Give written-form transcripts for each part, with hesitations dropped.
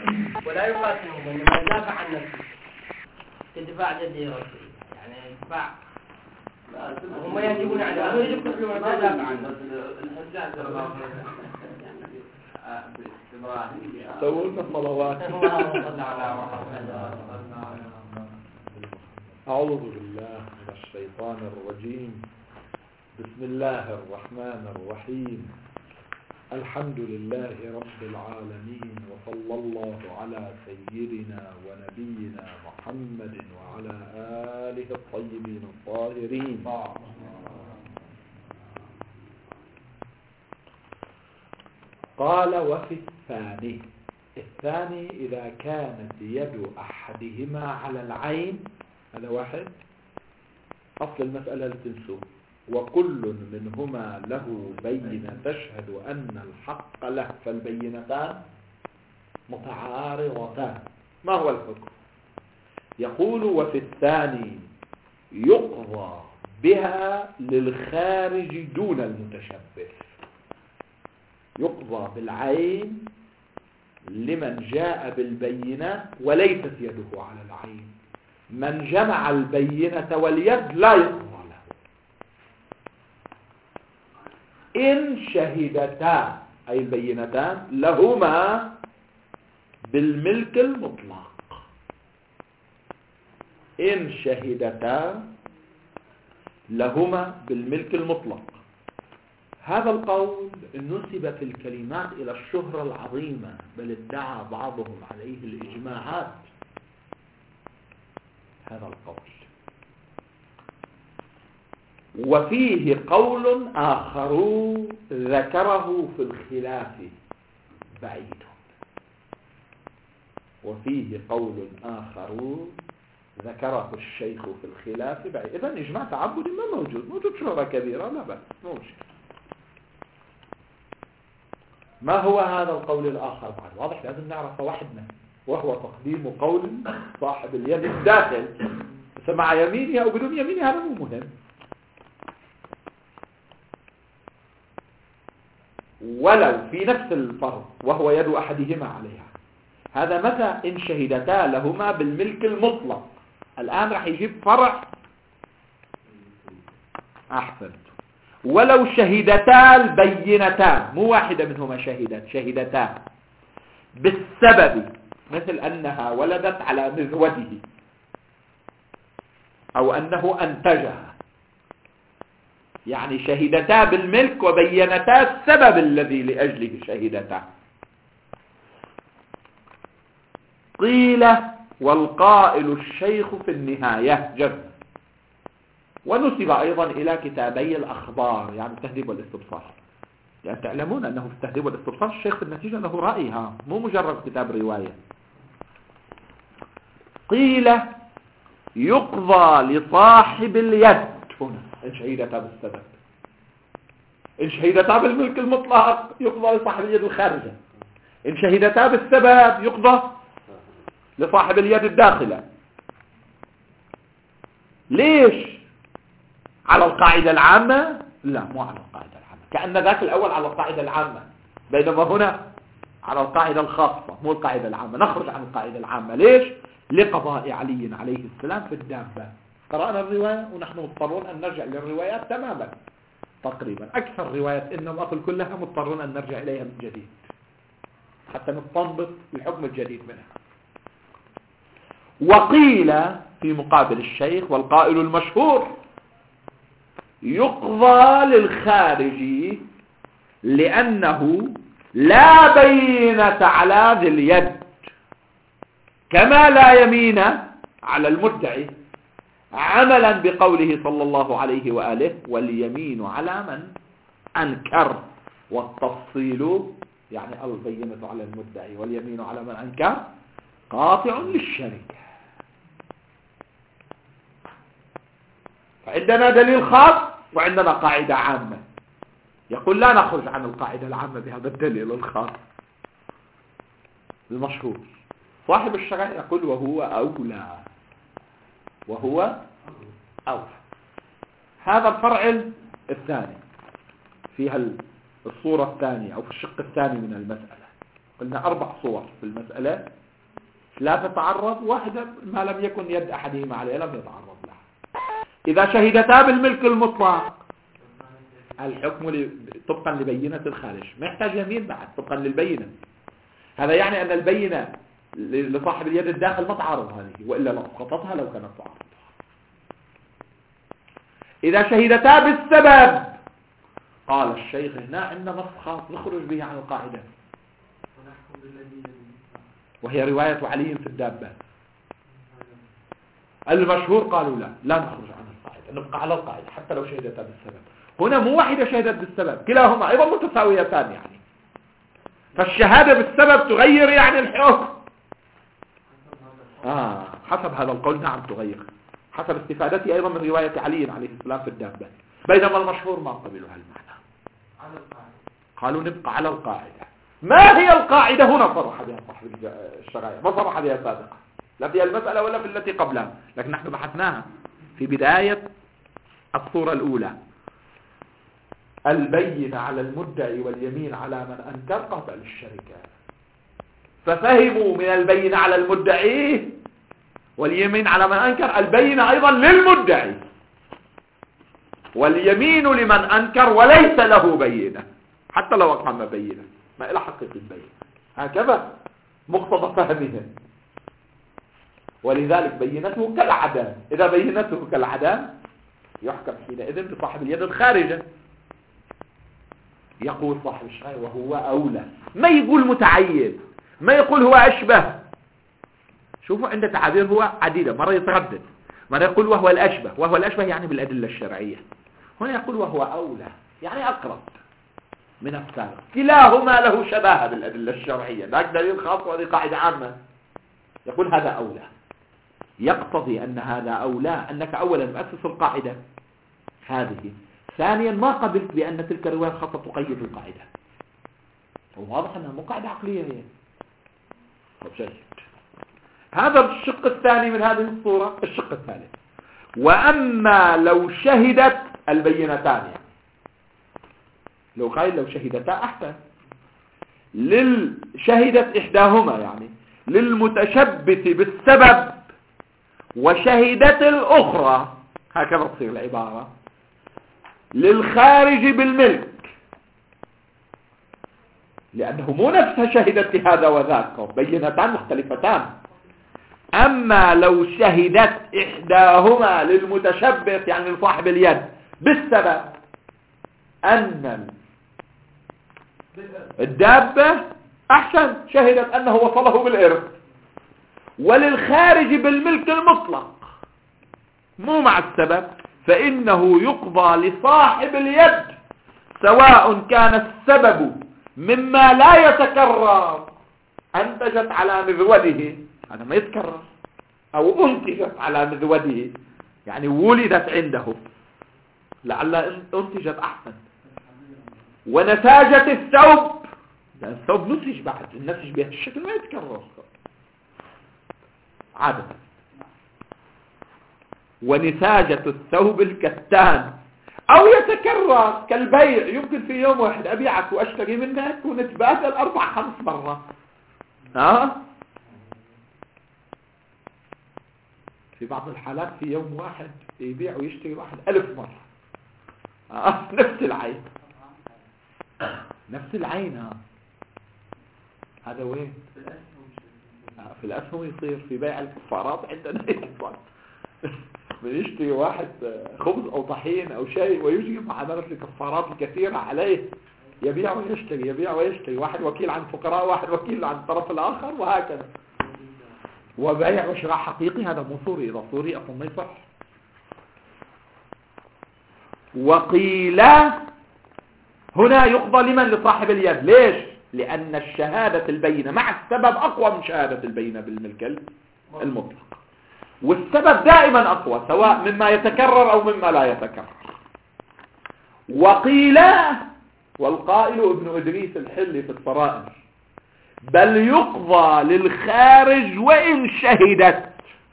ولا يقاتلهم إنما يدافع عن نفسه كدفاع جدي رسول، يعني دفاع هم يجبون على هذا يجب كل من يدافع عنه. الحجاج سووا صلوات. أعوذ بالله من الشيطان الرجيم. بسم الله الرحمن الرحيم. الحمد لله رب العالمين، وصلى الله على سيدنا ونبينا محمد وعلى آله الطيبين الطاهرين. قال وفي الثاني إذا كانت يد أحدهما على العين، هذا واحد أصل المسألة لتنسوه، وكل منهما له بينة تشهد أن الحق له، فالبينتان متعارضتان. ما هو الحكم؟ يقول وفي الثاني يقضى بها للخارج دون المتشبه. يقضى بالعين لمن جاء بالبينة وليست يده على العين. من جمع البينة واليد لا يقضى له إن شهدتا، أي البينتان لهما بالملك المطلق. إن شهدتا لهما بالملك المطلق. هذا القول نسب في الكلمات إلى الشهرة العظيمة، بل ادعى بعضهم عليه الإجماعات. هذا القول. وفيه قول آخر ذكره في الخلاف بعيد. وفيه قول آخر ذكره الشيخ في الخلاف بعيد. إذن إجماع تعبدي ما موجود شهرة كبيرة لا بأس موجود. ما هو هذا القول الآخر؟ بعد واضح لازم نعرف وحدنا، وهو تقديم قول صاحب اليد الداخل مع يمينه أو بدون يمينه، هذا مو مهم. ولو في نفس الفرض وهو يد أحدهما عليها، هذا متى إن شهدتا لهما بالملك المطلق. الآن راح يجيب فرع. أحسنت. ولو شهدتا البينتان، مو واحدة منهما شهدتا بالسبب، مثل أنها ولدت على مذوده أو أنه أنتجها، يعني شهدتا بالملك وبينتا السبب الذي لأجله شهدتا. قيل والقائل الشيخ في النهاية جزم. ونسب أيضا إلى كتابي الأخبار، يعني التهذيب والاستبصار، يعني تعلمون أنه في التهذيب والاستبصار الشيخ في النتيجة له رأيها، مو مجرد كتاب رواية. قيل يقضى لصاحب اليد هنا إن شهدتا بالسبب. إن شهدتا بالملك المطلق يقضى لصاحب اليد الخارجة. إن شهدتا بالسبب يقضى لصاحب اليد الداخلة. ليش؟ على القاعدة العامة؟ لا، مو على القاعدة العامة، كأن ذاك الأول على القاعدة العامة، بينما هنا على القاعدة الخاصة مو القاعدة العامة. نخرج عن القاعدة العامة. ليش؟ لقضاء علي عليه السلام في الدابة. قرأنا الرواية ونحن مضطرون أن نرجع للروايات تماما، تقريبا أكثر روايات إن الأصل كلها مضطرون أن نرجع إليها من جديد حتى نستنبط الحكم الجديد منها. وقيل في مقابل الشيخ والقائل المشهور يقضى للخارجي لأنه لا بينة على ذي اليد، كما لا يمين على المدعي، عملا بقوله صلى الله عليه وآله واليمين على من أنكر. والتفصيل يعني البينة على المدعي واليمين على من أنكر قاطع للشريك. فعندنا دليل خاص وعندنا قاعدة عامة. يقول لا نخرج عن القاعدة العامة بهذا الدليل الخاص المشهور. صاحب الشرع يقول وهو أولى، وهو أولى. هذا الفرع الثاني فيها الصورة الثانية أو في الشق الثاني من المسألة. قلنا 4 صور في المسألة، لا تتعرض، واحدة ما لم يكن يد أحدهما عليه لم يتعرض لها. إذا شهدتا بالملك المطلق الحكم طبقا لبينة الخارج، ما يحتاج يمين بعد طبقا للبينة. هذا يعني أن البينة لصاحب اليد الداخل ما تعارض هذه، وإلا لأسقطتها لو كانت تعارض. إذا شهدتا بالسبب قال الشيخ هنا عندنا نص خاص نخرج به عن القاعدة، وهي رواية علي في الدابة. المشهور قالوا لا نخرج عن القاعدة، نبقى على القاعدة حتى لو شهدتا بالسبب. هنا مو واحدة شهدت بالسبب، كلاهما أيضا متساويتان يعني. فالشهادة بالسبب تغير يعني الحكم. حسب هذا القول نعم تغير، حسب استفادتي أيضا من رواية علي عليه السلام في الدابة. بينما المشهور ما قبلوا هالمعنى، قالوا نبقى على القاعدة. ما هي القاعدة هنا؟ صرح بها صاحب الشرائع، ما صرح بها سابقا، لا في المسألة ولا في التي قبلها، لكن نحن بحثناها في بداية الصورة الأولى. البينة على المدعي واليمين على من أنكر قبل الشركة. ففهموا من البينة على المدعي واليمين على من أنكر البينة أيضا للمدعي، واليمين لمن أنكر وليس له بينة، حتى لو أقام بينة ما إلى حقيقة البينة. هكذا مقتضى فهمهم. ولذلك بينته كالعدم. إذا بينته كالعدم يحكم حينئذ بصاحب اليد الخارجة. يقول صاحب الشرع وهو أولى، ما يقول متعين، ما يقول هو أشبه. شوفوا عند تعابير هو عديدة، مرة يتردد، مرة يقول وهو الأشبه. وهو الأشبه يعني بالأدلة الشرعية. هنا يقول وهو أولى يعني أقرب من السابق. كلاهما له شباهة بالأدلة الشرعية، ذاك دليل خاص وهذه قاعدة عامة. يقول هذا أولى، يقتضي أن هذا أولى أنك أولا مؤسس القاعدة هذه، ثانيا ما قبلت بأن تلك الرواية الخاصة تقيد القاعدة. وواضح أنها مو قاعدة عقلية هي. جيد. هذا الشق الثاني من هذه الصورة. الشق الثالث: وأما لو شهدت البينتان، يعني لو قال لو شهدتا أحسن، شهدت إحداهما يعني للمتشبث بالسبب وشهدت الأخرى، هكذا تصير العبارة، للخارج بالملك، لأنه مو نفسها شهدت لهذا وذاك، بينتان مختلفتان. أما لو شهدت إحداهما للمتشبث يعني لصاحب اليد بالسبب أن الدابة أحسن، شهدت أنه وصله بالإرث، وللخارج بالملك المطلق مو مع السبب، فإنه يقضى لصاحب اليد سواء كان السبب مما لا يتكرر، أنتجت على مذوده، هذا ما يتكرر، أو أنتجت على مذوده يعني ولدت عنده، لعل أنتجت أحسن، ونتاجة الثوب، لأن الثوب نسج بعد، النسج بهذا الشكل ما يتكرر عادة. ونتاجة الثوب الكتان، أو يتكرر كالبيع، يمكن في يوم واحد أبيعك وأشتري منك ونتبادل 4-5 مرات. في بعض الحالات في يوم واحد يبيع ويشتري واحد 1000 مرة. نفس العين، نفس العين. هذا وين؟ في الأسهم يصير، في بيع الكفارات عندنا يصير بيشتري واحد خبز أو طحين أو شيء ويجي مع درجة الكفارات الكثيرة عليه، يبيع ويشتري، يبيع ويشتري، واحد وكيل عن فقراء، واحد وكيل عن الطرف الآخر، وهكذا. وبيع وشراء حقيقي، هذا مو صوري، إذا صوري أصلا ما يصح. وقيل هنا يقضى لمن؟ لصاحب اليد. ليش؟ لأن الشهادة البينة مع السبب أقوى من شهادة البينة بالملك المطلق، والسبب دائما أقوى سواء مما يتكرر أو مما لا يتكرر. وقيل، والقائل ابن إدريس الحلي في الطرائف، بل يقضى للخارج وإن شهدت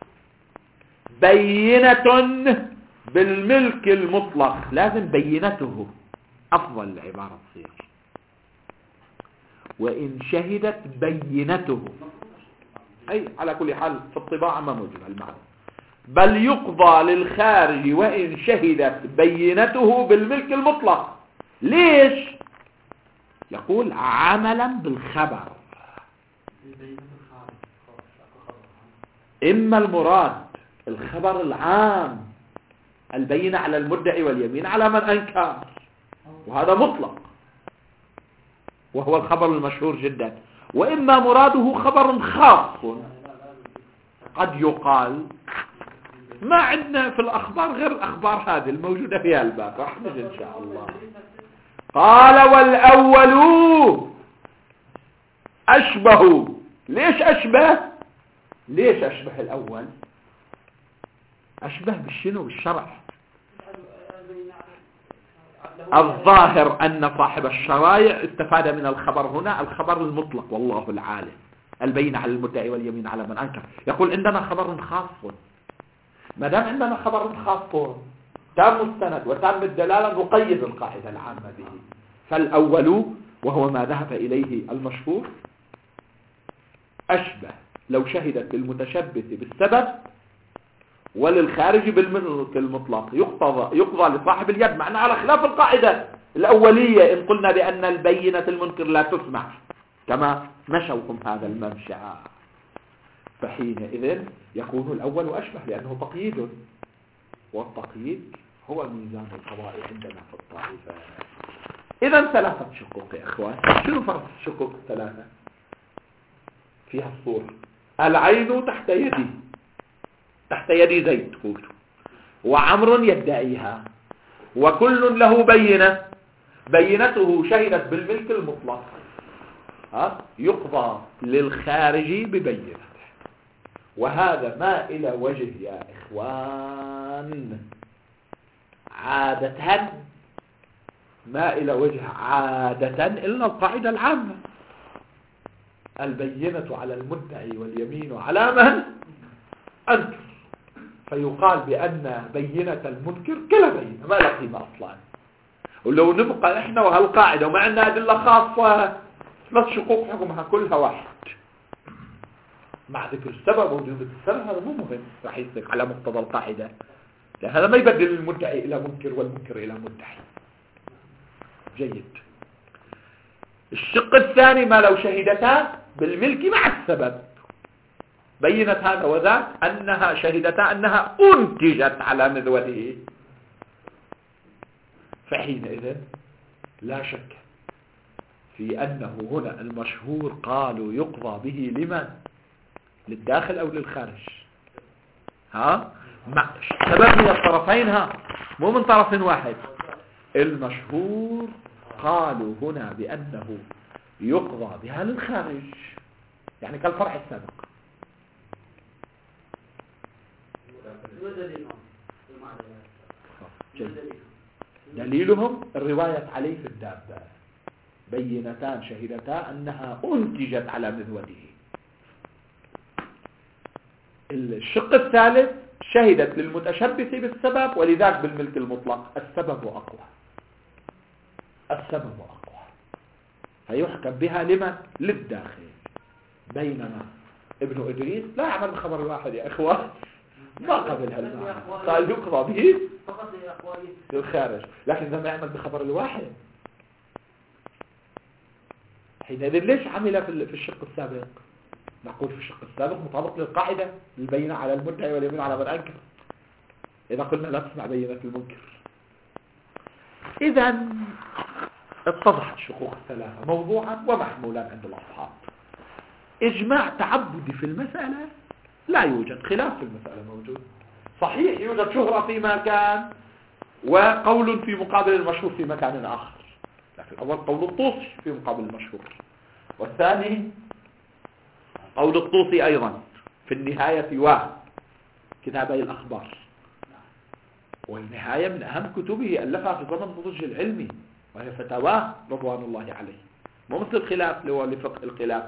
بينة بالملك المطلق، لازم بينته أفضل العبارة تصير. وإن شهدت بينته. أي على كل حال في الطباعة ما موجود المعنى. بل يقضى للخارج وإن شهدت بينته بالملك المطلق. ليش؟ يقول عملا بالخبر. إما المراد الخبر العام البينة على المدعي واليمين على من أنكر، وهذا مطلق وهو الخبر المشهور جدا. وإما مراده خبر خاص. قد يقال ما عندنا في الأخبار غير الأخبار هذه الموجودة في الباب، راح نجي إن شاء الله. قال والأول أشبه. ليش أشبه؟ ليش أشبه الأول؟ أشبه بالشنو؟ بالشرع. الظاهر أن صاحب الشرائع استفاد من الخبر هنا الخبر المطلق والله العالم البين على المدعي واليمين على من أنكر. يقول عندنا خبر خاص. ما دام عندنا خبر خاص تام السند وتام الدلالة نقيد القاعدة العامة به. فالأول وهو ما ذهب إليه المشهور أشبه لو شهدت بالمتشبث بالسبب وللخارج بالملك المطلق يقضى لصاحب اليد. معنا على خلاف القاعدة الأولية إن قلنا بأن البينة المنكر لا تسمع كما مشوكم هذا الممشى. فحينئذ يكون الأول أشبه لأنه تقييد، والتقييد هو ميزان القضاء عندنا في الطائفة. إذا ثلاثة شقوق يا إخوان. شنو فرق الشقوق الثلاثة؟ فيها الصورة. العين تحت يدي، تحت يدي زيد قلت، وعمر يدعيها، وكل له بينة، بينته شهدت بالملك المطلق، يقضى للخارج ببينته. وهذا ما إلى وجه يا إخوان عادة، ما إلى وجه عادة إلا القاعدة العامة البينة على المدعي واليمين على من أنكر. فيقال بأن بينة المنكر كلا بينة ما لا قيمة أصلا. ولو نبقى إحنا وهالقاعدة وما عندنا أدلة خاصة ثلاث شقوق حكمها كلها واحد مع ذكر السبب ووجود السبب، هذا مو مهم راح يصدق على مقتضى القاعدة، لأن هذا ما يبدل المدعي إلى منكر والمنكر إلى مدعي. جيد. الشق الثاني ما لو شهدتا بالملك مع السبب، بينت هذا وذاك أنها شهدتا أنها أنتجت على مذوده، فحينئذ لا شك في أنه هنا المشهور قالوا يقضى به لمن؟ للداخل أو للخارج؟ مع سبب من الطرفين، مو من طرف واحد. المشهور قالوا هنا بأنه يقضى بها للخارج، يعني كالفرع السابق. دليلهم الرواية عليه في الدابة، بينتان شهدتا أنها أنتجت على مذوده. الشق الثالث شهدت للمتشبث بالسبب ولذاك بالملك المطلق. السبب أقوى، السبب أقوى، فيحكم بها لمن؟ للداخل. بينما ابن إدريس لا يعمل بخبر الواحد يا إخوان، ما قبل هالمعنى، قال يقضى به للخارج، لكن لما يعمل بخبر الواحد حينئذ ليش عمل في الشق السابق؟ نقول في الشق السابق مطابق للقاعدة البينة على المدعي واليمين على من أنكر. إذا قلنا لا تسمع بينة المنكر، إذا اتضحت الشقوق الثلاثة موضوعا ومحمولا عند الأصحاب. إجماع تعبدي في المسألة لا يوجد، خلاف في المسألة موجود. صحيح يوجد شهرة في مكان وقول في مقابل المشهور في مكان آخر، لكن أول قول الطوسي في مقابل المشهور، والثاني قول الطوسي أيضا في النهاية وكتابي الأخبار. والنهاية من أهم كتبه ألفها في ضمن النضج العلمي وهي فتاواه رضوان الله عليه، مو مثل الخلاف لفقه الخلاف.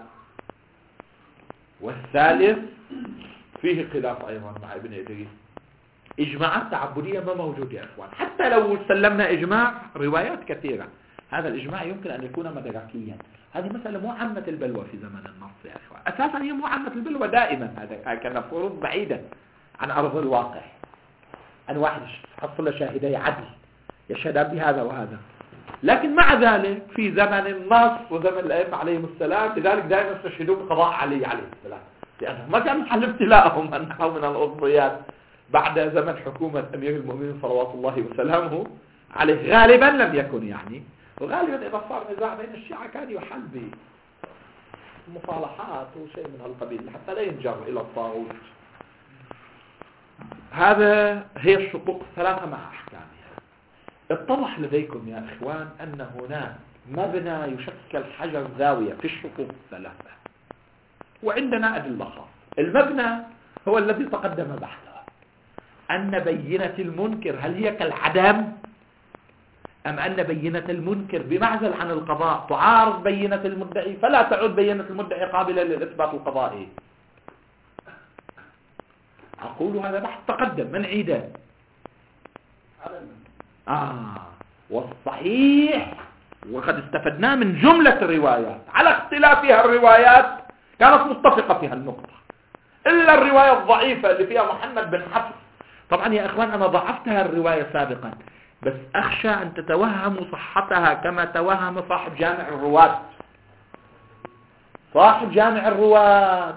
والثالث فيه خلاف أيضا مع ابن إدريس. إجماعات تعبدية ما موجود يا أخوان، حتى لو سلمنا إجماع روايات كثيرة هذا الإجماع يمكن أن يكون مدركيا. هذه مسألة مو عامة البلوى في زمن النص يا أخوان، أساسا هي مو عامة البلوى دائما، هذا كان فرض بعيدا عن أرض الواقع. أن واحد حصل شاهدي عدل يشهدان بهذا وهذا، لكن مع ذلك في زمن النص وزمن الأئمة عليهم السلام لذلك دائما يستشهدون بقضاء علي عليه السلام، لأنه ما كان محل ابتلاءهم أنه من الأضبيات بعد زمن حكومة أمير المؤمنين صلوات الله وسلامه عليه. غالبا لم يكن يعني، وغالبا إذا صار نزاع بين الشيعة كان يحل بمصالحات وشيء من هالقبيل حتى لا ينجر إلى الطاغوت. هذا هي الشقوق الثلاثة مع أحكامها. اتضح لديكم يا إخوان أن هناك مبنى يشكل حجر زاوية في الشقوق الثلاثة، وعندنا أدلة خاصة. المبنى هو الذي تقدم بحثه، أن بينة المنكر هل هي كالعدم، أم أن بينة المنكر بمعزل عن القضاء تعارض بينة المدعي فلا تعود بينة المدعي قابلة للإثبات القضائي. أقول هذا بحث تقدم من عيده. والصحيح وقد استفدنا من جملة الروايات على اختلافها الروايات كانت متفقة في هالنقطة، إلا الرواية الضعيفة اللي فيها محمد بن حفص. طبعا يا إخوان أنا ضعفتها الرواية سابقا، بس أخشى أن تتوهموا صحتها كما توهم صاحب جامع الرواة. صاحب جامع الرواة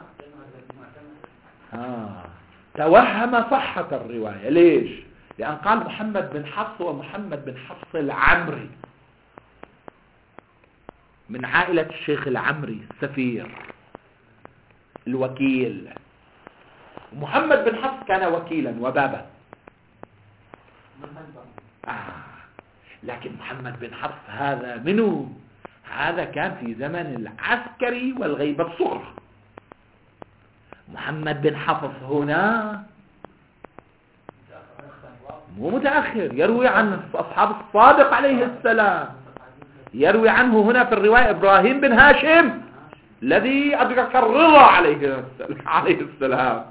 توهم صحة الرواية. ليش؟ لأن قال محمد بن حفص ومحمد بن حفص العمري من عائلة الشيخ العمري السفير الوكيل. محمد بن حفص كان وكيلا وبابا، لكن محمد بن حفص هذا منه، هذا كان في زمن العسكري والغيبة الصغرى. محمد بن حفص هنا مو متأخر، يروي عن أصحاب الصادق عليه السلام، يروي عنه هنا في الرواية إبراهيم بن هاشم الذي أدرك الرضا عليه السلام،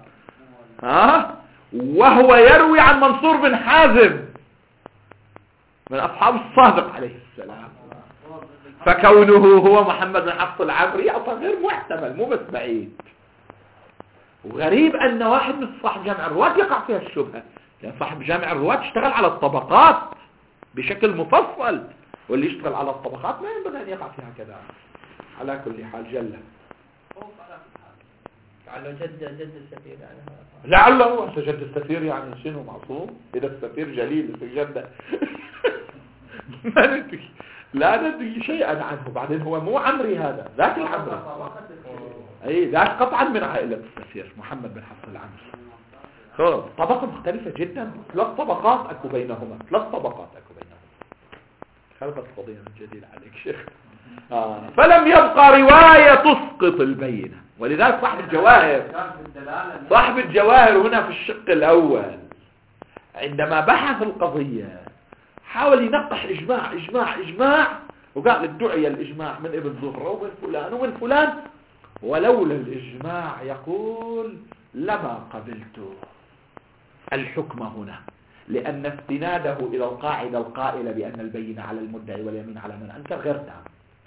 وهو يروي عن منصور بن حازم من أصحاب الصادق عليه السلام. فكونه هو محمد بن حفص العمري أصلا غير محتمل، مو بس بعيد. وغريب أن واحد من صاحب جامع الرواة يقع فيها الشبهة، لأن صاحب جامع الرواة اشتغل على الطبقات بشكل مفصل، واللي يشتغل على الطبقات ما ينبغي أن يقع فيها كذا. على كل حال جل لعله جد السفير يعني، لعله جد السفير يعني شنو معصوم؟ إذا السفير جليل جده ما ندري، لا ندري شيئا عنه. بعدين هو مو عمري، هذا ذاك العمري، أي ذاك قطعا من عائلة السفير محمد بن حفص العمري. طبقة مختلفة جدا، 3 طبقات أكو بينهما، 3 طبقات أكو بينهما. خلقت قضية من جديد عليك شيخ. فلم يبقى رواية تسقط البينة، ولذلك صاحب الجواهر هنا في الشق الأول عندما بحث القضية حاول ينقح إجماع وقال ادعي الإجماع من ابن زهرة ومن فلان ومن فلان، ولولا الإجماع يقول لما قبلت الحكم هنا، لأن استناده إلى القاعدة القائلة بأن البينة على المدعي واليمين على من أنكر غير تام.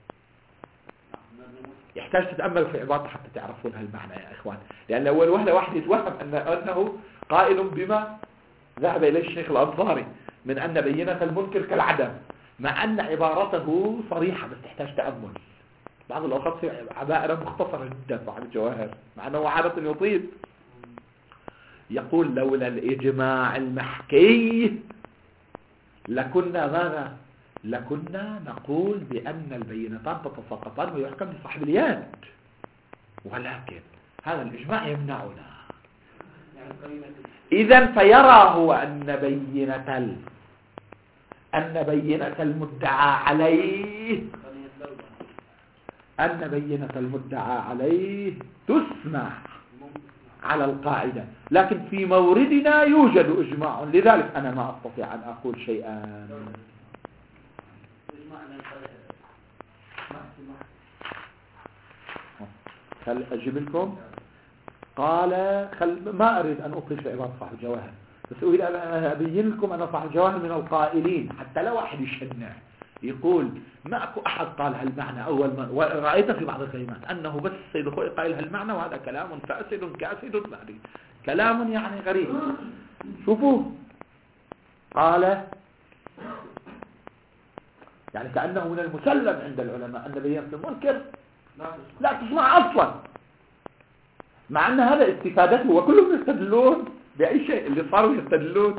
يحتاج تتأمل في عبارة حتى تعرفون هالمعنى يا إخوان، لأن أول واحد يتوهم أنه قائل بما ذهب إليه الشيخ الأنصاري من أن بينة المنكر كالعدم، مع أن عبارته صريحة بس تحتاج تأمل. بعض الأوقات في عبارة مختصرة جدا بعد الجواهر، مع أنه عادة يطيل. يقول لولا الإجماع المحكي لكنا ماذا؟ لكنا نقول بأن البينتان تتساقطان ويحكم لصاحب اليد، ولكن هذا الإجماع يمنعنا. إذن فيرى هو أن بينة المدعى عليه تسمع على القاعدة، لكن في موردنا يوجد إجماع، لذلك أنا ما أستطيع أن أقول شيئا. هل أجيب لكم؟ قال ما أريد أن أطلق في عبارة صاحب الجواهر، بس أريد أن أبين لكم أن صاحب الجواهر من القائلين حتى لا واحد يشنع يقول ماكو أحد قال هالمعنى أول ما ورأيت في بعض الكلمات أنه بس السيد الخوئي قائل هالمعنى، وهذا كلام فاسد كاسد مادي، كلام يعني غريب. شوفوا قال يعني كأنه من المسلم عند العلماء أن بينة المنكر لا تسمع أصلا، مع أن هذا استفادته وكلهم يستدلون بأي شيء اللي صاروا يستدلون،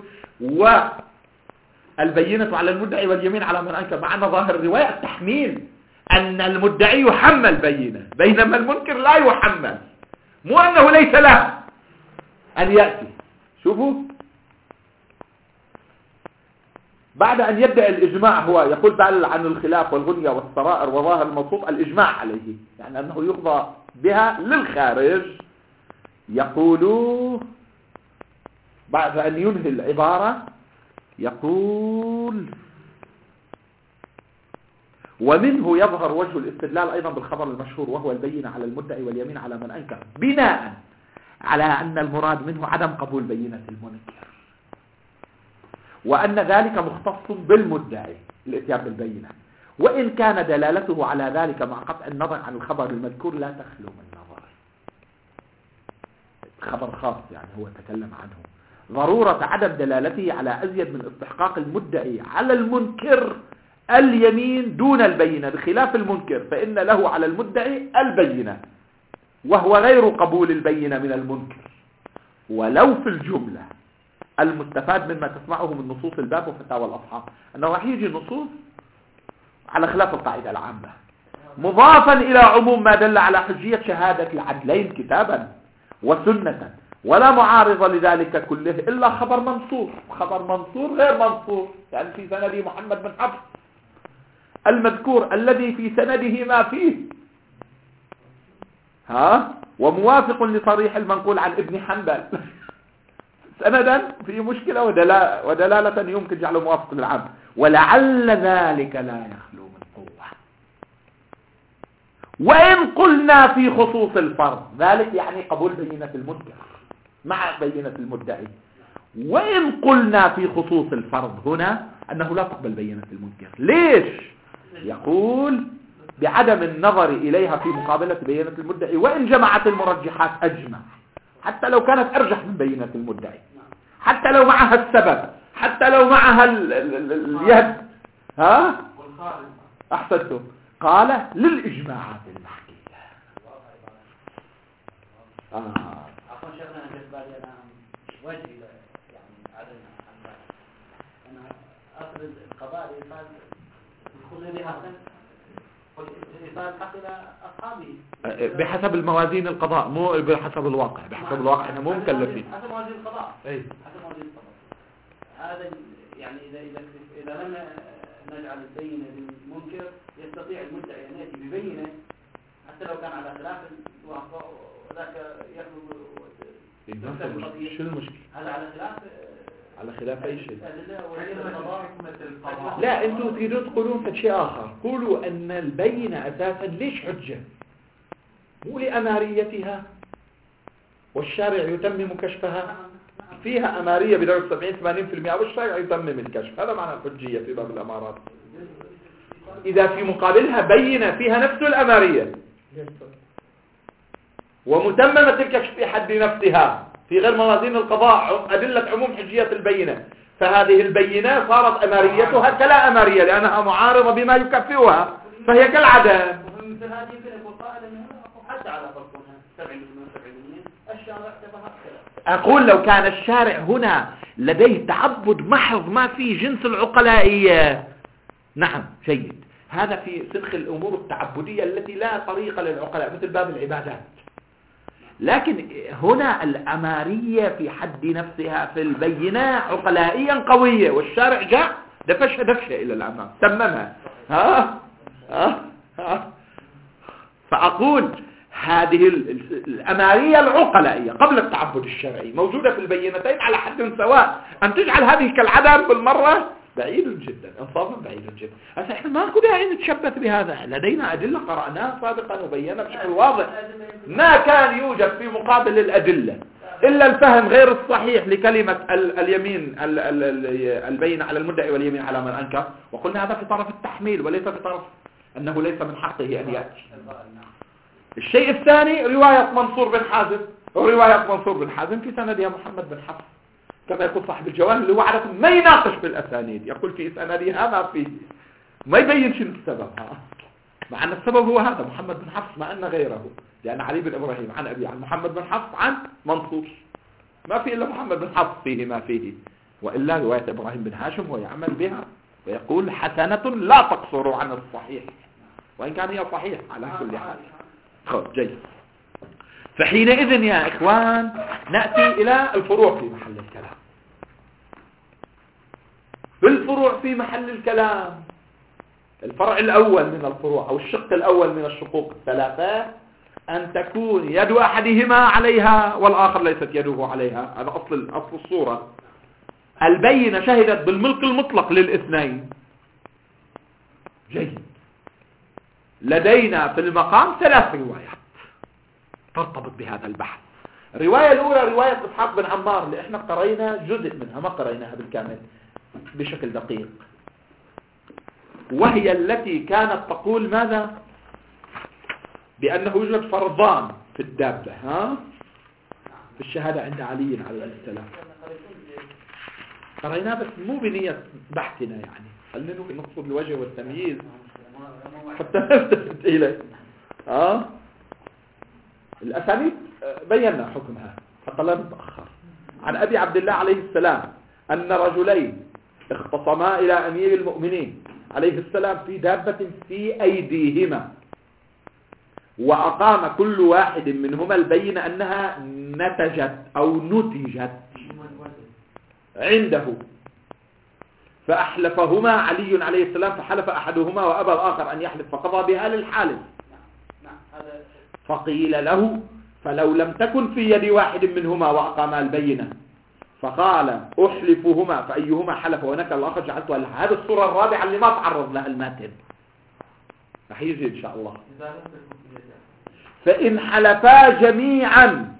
والبينة على المدعي واليمين على من أنكر، مع أن ظاهر الرواية التحميل أن المدعي يحمل بينة بينما المنكر لا يحمل، مو أنه ليس له أن يأتي. شوفوا بعد أن يبدأ الإجماع، هو يقول بعد عن الخلاف والغنية والسرائر وظاهر الموصوف الإجماع عليه، يعني أنه يقضى بها للخارج. يقول بعد أن ينهي العبارة يقول ومنه يظهر وجه الاستدلال أيضا بالخبر المشهور، وهو البينة على المدعي واليمين على من أنكر، بناء على أن المراد منه عدم قبول بينة المنكر، وأن ذلك مختص بالمدعي الاتيان بالبينة، وإن كان دلالته على ذلك مع قطع النظر عن الخبر المذكور لا تخلو من نظر. خبر خاص يعني هو تكلم عنه، ضرورة عدم دلالته على أزيد من استحقاق المدعي على المنكر اليمين دون البينة، بخلاف المنكر فإن له على المدعي البينة، وهو غير قبول البينة من المنكر، ولو في الجملة. المستفاد مما تسمعه من نصوص الباب وفتاوى الأصحاب أنه راح يجي نصوص على خلاف القاعدة العامة، مضافا إلى عموم ما دل على حجية شهادة العدلين كتابا وسنة، ولا معارض لذلك كله إلا خبر منصور. خبر منصور غير منصور، يعني في سنده محمد بن حفص المذكور الذي في سنده ما فيه وموافق لصريح المنقول عن ابن حنبل سندا في مشكلة ودلالة يمكن جعله موافق للعام، ولعل ذلك لا يخلو من قوة. وإن قلنا في خصوص الفرض، ذلك يعني قبول بينة المنكر مع بينة المدعي، وإن قلنا في خصوص الفرض هنا أنه لا تقبل بينة المنكر. ليش؟ يقول بعدم النظر إليها في مقابلة بينة المدعي، وإن جمعت المرجحات أجمع، حتى لو كانت أرجح من بينة المدعي، حتى لو معها السبب، حتى لو معها اليد. أحسنتم. قال للإجماعات المحكية. عفوا شيخنا أنا بالي أنا وجهي يعني عدم أنا أفرض القضاء لإيصال الخلود حسن وإيصال الحق إلى أصحابه بحسب الموازين القضاء، مو بحسب الواقع. بحسب الواقع احنا مو مكلفين. حسب موازين القضاء. حسب موازين القضاء. هذا يعني إذا لم نجعل البينة للمنكر يستطيع المدعي أن يأتي ببينة حتى لو كان على خلاف الواقع، وذاك يخلو شو المشكلة؟ هذا على خلاف أي شيء. لا انتوا تريدون تقولون شيء آخر. قولوا أن البينة أساسا ليش حجة؟ مو لأماريتها والشارع يتمم كشفها، فيها أمارية بدرجة 70-80% والشارع يتمم الكشف، هذا معنى الحجية في باب الأمارات. إذا في مقابلها بينة فيها نفس الأمارية ومتممة الكشف في حد نفسها في غير موازين القضاء أدلة عموم حجية البينة، فهذه البينة صارت أماريتها كلا أمارية لأنها معارضة بما يكفئها، فهي كالعدم. مثل هذه يمكن يكون قائلا حتى على فرقها 70% الشارع اعتبرها كذا. أقول لو كان الشارع هنا لديه تعبد محض ما في جنس العقلائية، نعم جيد، هذا في سلخ الأمور التعبدية التي لا طريق للعقلاء مثل باب العبادات. لكن هنا الأمارية في حد نفسها في البينة عقلائيا قوية، والشارع جاء دفشها دفشة إلى الأمام تممها. فأقول هذه الأمارية العقلائية قبل التعبد الشرعي موجودة في البينتين على حد سواء، أن تجعل هذه كالعدم بالمرة بعيد جدا، انصافا بعيد جدا. هسه احنا ماكو داعي نتشبث بهذا، لدينا أدلة قرأناها سابقا وبينا بشكل واضح، ما كان يوجد في مقابل الأدلة إلا الفهم غير الصحيح لكلمة اليمين البين على المدعي واليمين على من أنكر، وقلنا هذا في طرف التحميل وليس في طرف أنه ليس من حقه أن يأتي. الشيء الثاني رواية منصور بن حازم، ورواية منصور بن حازم في سندها محمد بن حفص كما يقول صاحب الجواهر اللي هو عادة ما يناقش في الأسانيد، يقول في سندها ما فيه، ما يبين شنو السبب، مع أن السبب هو هذا محمد بن حفص ما أن غيره، لأن علي بن إبراهيم عن أبي عن محمد بن حفص عن منصور، ما في إلا محمد بن حفص فيه ما فيه، وإلا رواية إبراهيم بن هاشم هو يعمل بها ويقول حسنة لا تقصر عن الصحيح، وإن كان هي صحيح على كل حال. خذ جيد. فحينئذ يا إخوان نأتي إلى الفروع في محل الكلام. بالفروع في محل الكلام، الفرع الأول من الفروع أو الشق الأول من الشقوق الثلاثة أن تكون يد أحدهما عليها والآخر ليست يده عليها، هذا أصل الصورة. البينة شهدت بالملك المطلق للاثنين. جيد. لدينا في المقام 3 روايات ترتبط بهذا البحث. الرواية الأولى رواية إسحاق بن عمار اللي احنا قرأنا جزء منها، ما قرأناها بالكامل بشكل دقيق، وهي التي كانت تقول ماذا؟ بأنه يوجد فرضان في الدابة، في الشهادة عند علي عليه السلام. قرأناه بس مو بنية بحثنا، يعني خلينا نقصد الوجه والتمييز حتى نلتفت إليه. الأسانيد بينا حكمها حتى لا نتأخر. عن أبي عبد الله عليه السلام أن رجلين اختصما إلى أمير المؤمنين عليه السلام في دابة في أيديهما، وأقام كل واحد منهما البينة أنها نتجت أو نتجت عنده، فأحلفهما علي عليه السلام، فحلف أحدهما وأبى الآخر أن يحلف، فقضى بها للحالف. فقيل له فلو لم تكن في يد واحد منهما وأقاما البينة، فقال أحلفهما فأيهما حلف ونكر الآخر جعلتها لها. هذه الصورة الرابعة اللي ما تعرض لها الماتن، رح يجي إن شاء الله. فإن حلفا جميعا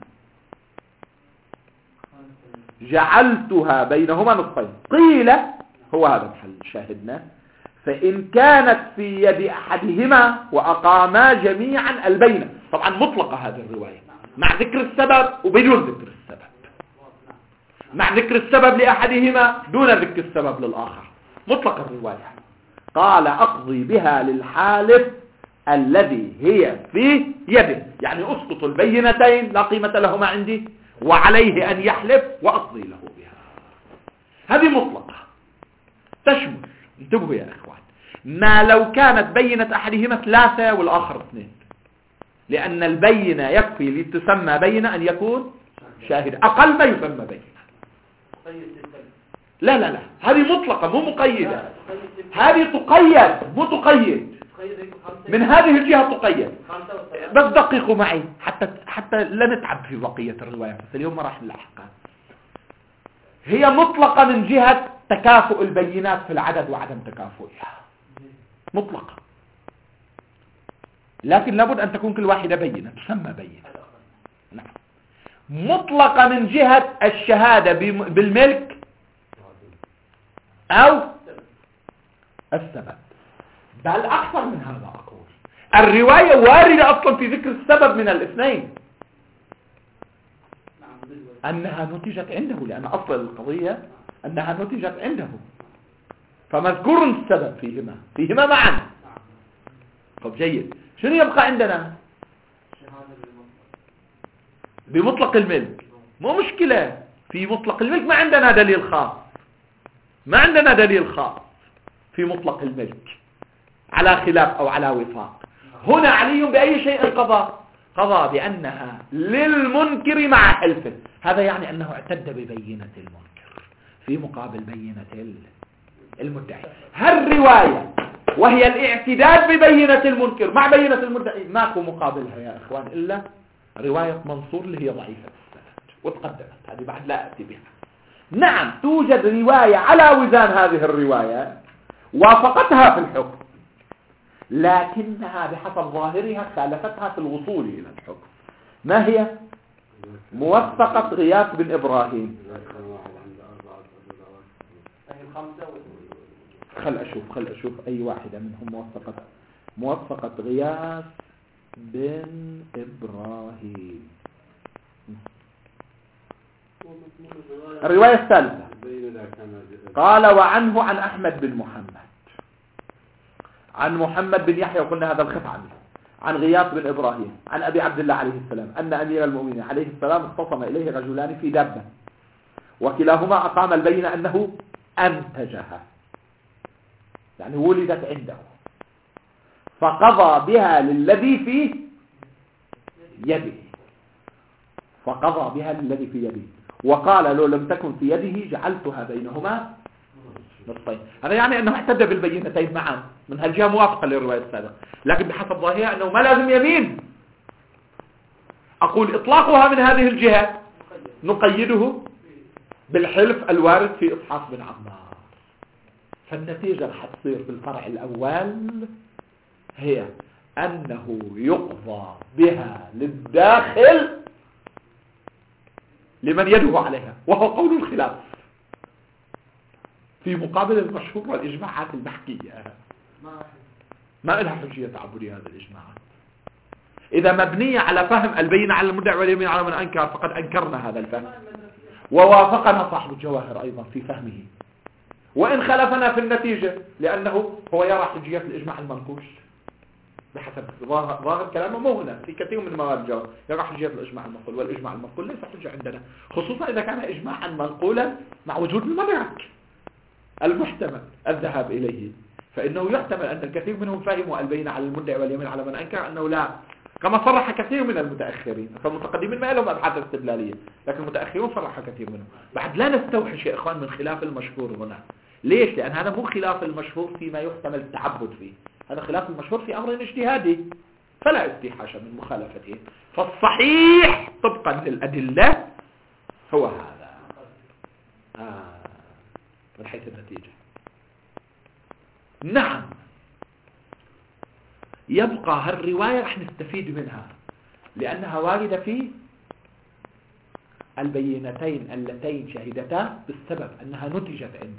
جعلتها بينهما نصفين. قيل هو هذا محل شاهدنا، فإن كانت في يد أحدهما وأقاما جميعا البينة. طبعا مطلقة هذه الرواية مع ذكر السبب وبدون ذكر السبب، مع ذكر السبب لأحدهما دون ذكر السبب للآخر، مطلق الرواية. قال أقضي بها للحالف الذي هي في يده، يعني أسقط البينتين لا قيمة لهما عندي وعليه أن يحلف وأقضي له بها. هذه مطلقة تشمل، انتبهوا يا إخوان، ما لو كانت بينة أحدهما 3 والآخر 2، لأن البينة يكفي لتسمى بينة أن يكون شاهد، أقل ما يسمى بينة. لا لا لا، هذه مطلقة مو مقيدة، هذه تقيد مو تقيد، من هذه الجهة تقيد. بس دققوا معي حتى لا نتعب في بقية الرواية، بس اليوم ما راح نلحقها. هي مطلقة من جهة تكافؤ البينات في العدد وعدم تكافؤها، مطلقة، لكن لابد أن تكون كل واحدة بينة تسمى بينة. نعم. مطلقة من جهة الشهادة بالملك أو السبب، بل أكثر من هذا أقول، الرواية واردة أصلا في ذكر السبب من الاثنين، أنها نتجت عنده، لأن أصل القضية أنها نتجت عنده، فمذكور السبب فيهما معا. طب جيد، شنو يبقى عندنا بمطلق الملك؟ مو مشكلة، في مطلق الملك ما عندنا دليل خاص، ما عندنا دليل خاص في مطلق الملك على خلاف أو على وفاق. هنا علي بأي شيء قضى بأنها للمنكر مع حلفه، هذا يعني أنه اعتد ببينة المنكر في مقابل بينة المدعي. هالرواية وهي الاعتداد ببينة المنكر مع بينة المدعي ماكو مقابلها يا إخوان إلا رواية منصور اللي هي ضعيفة السند وتقدمت، هذه بعد لا أتي بها. نعم توجد رواية على وزان هذه الرواية وافقتها في الحكم، لكنها بحسب ظاهرها خالفتها في الوصول إلى الحكم. ما هي؟ موثقة غياث بن إبراهيم. خل أشوف أي واحدة منهم موثقة غياث بن إبراهيم. الرواية الثالثة قال وعنه عن أحمد بن محمد عن محمد بن يحيى، وقلنا هذا الخف عنه، عن غياث بن إبراهيم عن أبي عبد الله عليه السلام أن أمير المؤمنين عليه السلام اختصم إليه رجلان في دابة، وكلاهما أقام البينة أنه أنتجها، يعني ولدت عنده، فقضى بها للذي في يده، وقال لو لم تكن في يده جعلتها بينهما نصفين. هذا يعني أنه اعتد بالبينتين معا، من هالجهة موافقة للرواية السابقة، لكن بحسب ظاهرها أنه ما لازم يمين. أقول إطلاقها من هذه الجهة نقيده بالحلف الوارد في إسحاق بن عمار. فالنتيجة رح تصير في الفرع الأول هي أنه يقضى بها للداخل لمن يده عليها، وهو قول الخلاف في مقابل المشهور والإجماعات المحكية. ما لها حجية تعبدية هذا الإجماعات. إذا مبنية على فهم البينة على المدعي واليمين على من أنكر فقد أنكرنا هذا الفهم، ووافقنا صاحب الجواهر أيضا في فهمه، وإن خلفنا في النتيجة لأنه هو يرى حجية الإجماع المنقوش بحسب ظاهر كلامه. مو هنا في كثير من مواد الجواهر يرى حجية الإجماع المنقول، والإجماع المنقول ليس حجة عندنا، خصوصا إذا كان إجماعا منقولا مع وجود المدرك المحتمل الذهاب إليه، فإنه يحتمل أن الكثير منهم فهموا البينة على المدعي واليمين على من أنكر أنه لا، كما صرح كثير من المتأخرين. فالمتقدمين ما لهم أبحاث استدلالية، لكن المتأخرين صرح كثير منهم. بعد لا نستوحش يا إخوان من خلاف المشهور هنا. ليش؟ لأن هذا مو خلاف المشهور فيما يحتمل التعبد فيه، هذا خلاف المشهور في أمر اجتهادي فلا استيحاش من مخالفته. فالصحيح طبقا للأدلة هو هذا من حيث النتيجة. نعم، يبقى هالرواية رح نستفيد منها لأنها واردة في البينتين اللتين شهدتا بالسبب أنها نتجت عنده،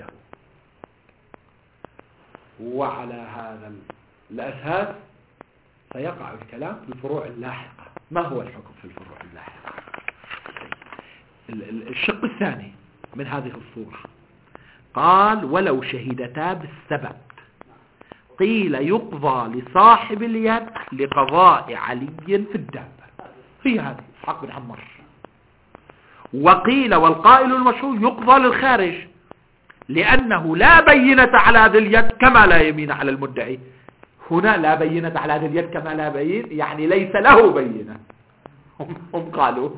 وعلى هذا الأساس سيقع الكلام في الفروع اللاحقة. ما هو الحكم في الفروع اللاحقة؟ الشق الثاني من هذه الصورة قال ولو شهدتا بالسبب قيل يقضى لصاحب اليد لقضاء علي في الدابة، في هذه إسحاق بن عمار. وقيل والقائل المشهور يقضى للخارج لأنه لا بينة على ذي اليد كما لا يمين على المدعي. هنا لا بينة على ذي اليد كما لا بين، يعني ليس له بينة. هم قالوا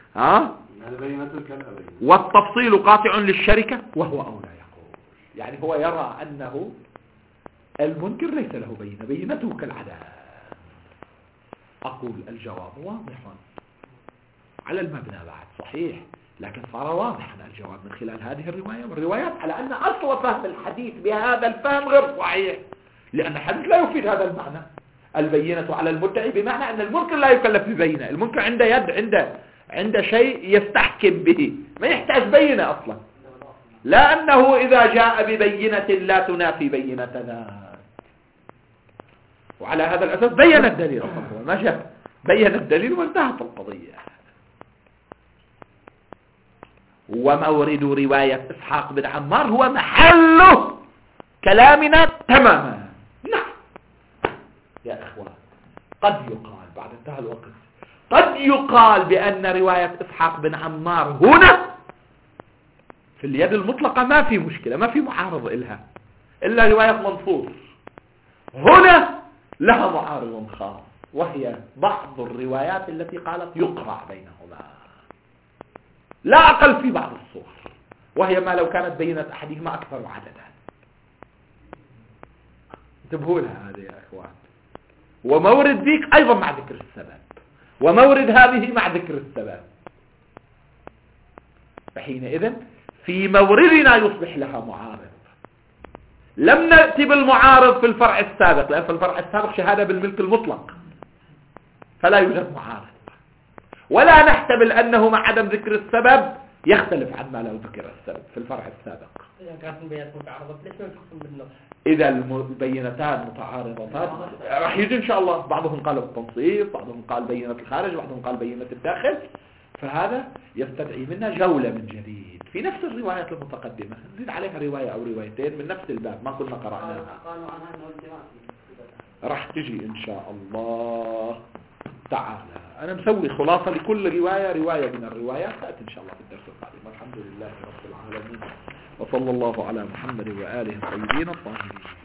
والتفصيل قاطع للشركة وهو أولى يقول، يعني هو يرى أنه المنكر ليس له بينة، بينته كالعدم. أقول الجواب واضح على المبنى بعد صحيح، لكن صار واضحا الجواب من خلال هذه الرواية والروايات على أن أصل فهم الحديث بهذا الفهم غير صحيح، لأن الحديث لا يفيد هذا المعنى. البينة على المدعي بمعنى أن المنكر لا يكلف ببينة، المنكر عنده يد، عنده شيء يستحكم به، ما يحتاج بينة أصلا، لأنه إذا جاء ببينة لا تنافي بينتنا. وعلى هذا الأساس بين الدليل أصلا، ما جاء بين الدليل وانتهت القضية. ومورد رواية إسحاق بن عمار هو محل كلامنا تماما. نعم يا إخوان، قد يقال بعد انتهى الوقت، قد يقال بأن رواية إسحاق بن عمار هنا في اليد المطلقة ما في مشكلة، ما في معارض إلها إلا رواية منصور. هنا لها معارض خاص، وهي بعض الروايات التي قالت يقرع بينهما لا أقل في بعض الصور، وهي ما لو كانت بينة أحدهما أكثر عددا. انتبهوا لها هذه يا إخوان. ومورد ذيك أيضا مع ذكر السبب، ومورد هذه مع ذكر السبب، فحينئذ في موردنا يصبح لها معارض. لم نأتي بالمعارض في الفرع السابق، لأن في الفرع السابق شهادة بالملك المطلق فلا يوجد معارض، ولا نحتمل أنه مع عدم ذكر السبب يختلف عن ما لو ذكر السبب في الفرع السابق. إذا كانت البيانات متعارضة ليش ما نحكم بالنص؟ إذا البينتان متعارضتان راح يجي إن شاء الله، بعضهم قال بالتنصيف، بعضهم قال بينة الخارج، بعضهم قال بينة الداخل، فهذا يستدعي منا جولة من جديد في نفس الروايات المتقدمة، نزيد عليها رواية أو روايتين من نفس الباب ما كنا قرأناها، قالوا عنها أنه التماس راح تجي إن شاء الله تعالى. أنا مسوي خلاصة لكل رواية من الروايات، تأتي إن شاء الله في الدرس القادم. الحمد لله رب العالمين، وصلى الله على محمد وآله الطيبين الطاهرين.